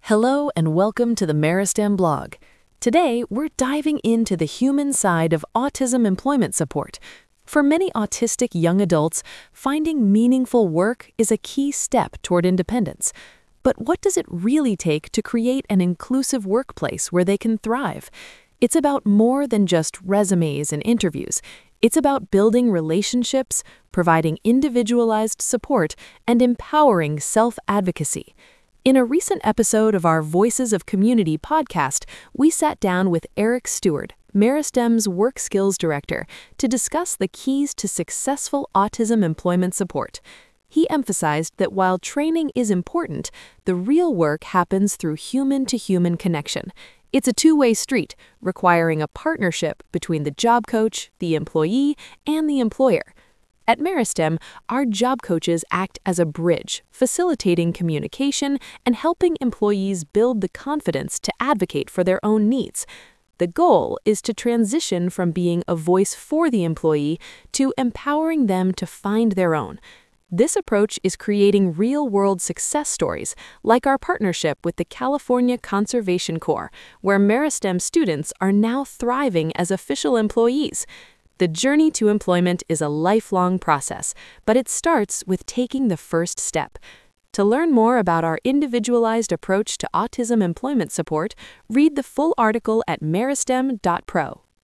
Hello and welcome to the Meristem blog. Today, we're diving into the human side of autism employment support. For many autistic young adults, finding meaningful work is a key step toward independence. But what does it really take to create an inclusive workplace where they can thrive? It's about more than just resumes and interviews. It's about building relationships, providing individualized support, and empowering self-advocacy. In a recent episode of our Voices of Community podcast, we sat down with Eric Stewart, Meristem's Work Skills Director, to discuss the keys to successful autism employment support. He emphasized that while training is important, the real work happens through human-to-human connection. It's a two-way street, requiring a partnership between the job coach, the employee, and the employer. At Meristem, our job coaches act as a bridge, facilitating communication and helping employees build the confidence to advocate for their own needs. The goal is to transition from being a voice for the employee to empowering them to find their own. This approach is creating real-world success stories, like our partnership with the California Conservation Corps, where Meristem students are now thriving as official employees. The journey to employment is a lifelong process, but it starts with taking the first step. To learn more about our individualized approach to autism employment support, read the full article at meristem.pro.